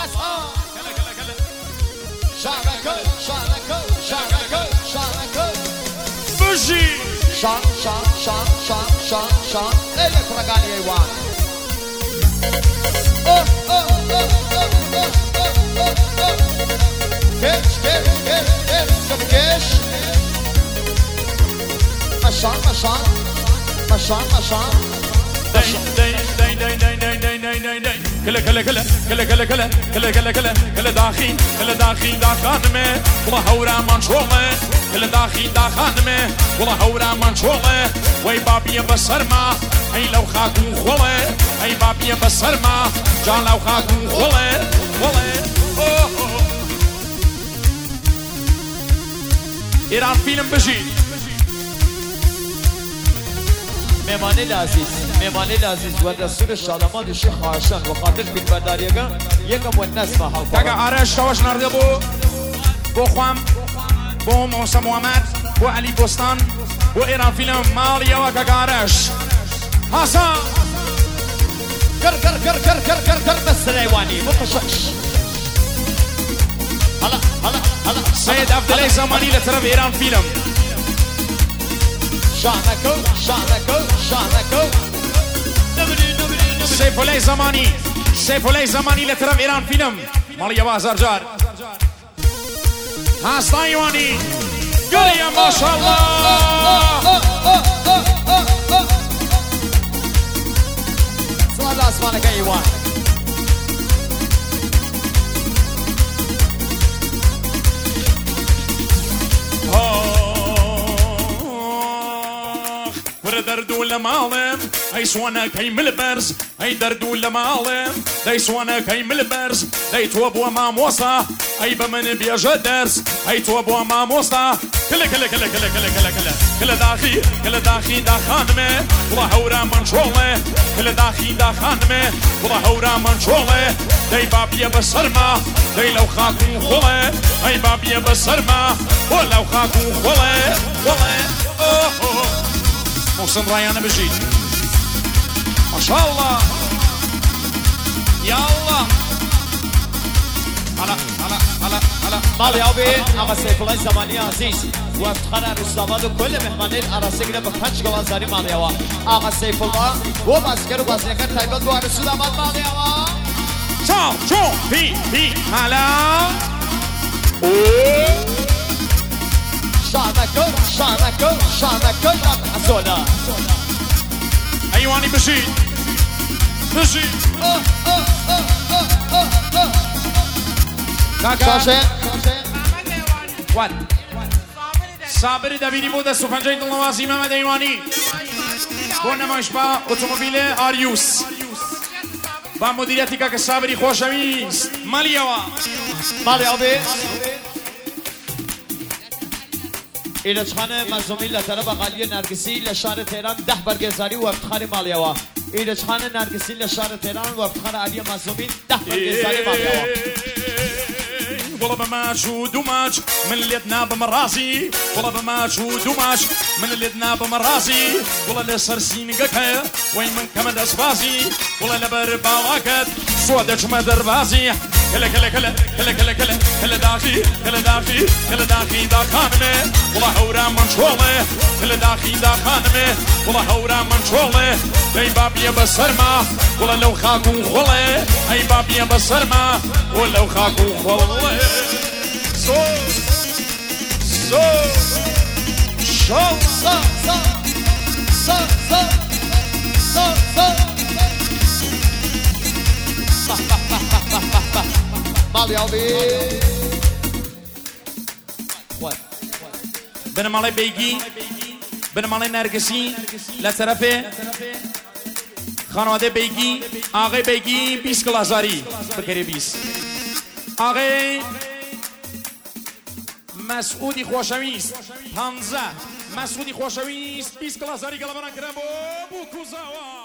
بجی شان الکترگانی ایوان کش مشان كلا كلا كلا كلا كلا كلا كلا كلا كلا كلا داخين كلا داخين داخانمه والله هورا منشوله كلا داخين داخانمه والله هورا منشوله وي بابي بسرما اي لو خاكون خوله اي بابي بسرما جان لو خاكون خوله خوله ایران فیلم بجید مهمانی لازیز و رسول شادمان شیخ خواهشان و خاطر فیلمبرداریگا یکم و نسمه حال تاگه آرش تواش نرده بو خوام بو موسى محمد بو علی بستان بو ایران فیلم مالیا و تاگه آرش حسن كر بس الأيواني مو خشش هلا سيد عبد الله زماني لطرف ایران فیلم شانكو سيف الله زماني لطرف ایران فیلم مالیا و هزارجار هست ایوانی گریا ماشاءالله صلاة اسمانك ايوان درد ولا معلم اي سوانا كيم البرز اي درد ولا معلم داي سوانا كيم البرز داي توب وما موصى اي بمن بيجا درس اي توب وما موصى كل داخي داخانمه والله هورا منشوله كل داخي داخانمه والله هورا منشوله داي بابي بسرما داي لو خاكون خوله اي بابي بسرما ولو خاكون خوله محسن رایانه بجید ماشاءالله یا الله هلا مالي أبي أما سيف الله زماني عزيز وافتخار رسلامات وكل مهمانين أراسي كده بخنش قوازاري مالي أبا أما سيف الله هو باسكر وباسكر تايبات و رسلامات مالي أبا چاو چون بی هلا شانكو أسولا أيواني بجید شاشه وات صابر دبیری بود از سفنجای دلنوازی محمد ایوانی با نمایش با اتومبیل آریوس با مدیریتی که صابری خوشویست مالی آبی ایرجخان مزومی لطرف اقالی نرگسی لشهر تهران 10 برگزاری و افتخار مالیوا ایرجخان نرگسی لشهر تهران و افتخار علی مزومی 10 برگزاری مالیوا والله بماجود وماج من اللي يتناب مراسي والله بماجود وماج من اللي يتناب مراسي والله لسرسين قكا وين من كمد اسبازي والله لبربا واكد سودك مدربازي كلا داخي داخانمه والله هورا منشوله كلا داخي داخانمه والله هورا منشوله اي بابي بسرما والله لو خاكون خوله اي بابي بسرما ولو خاكون خوله مالي أبي بنمالي بيجي بنمالي نرگسی لطرفه خانواده بیگی آقای بیگی 20 کلازاری بکری 20 آقای مسعودی خوشویست 15 مسعودی خوشویست 20 کلازاری گلبران کرم بو کوزاوا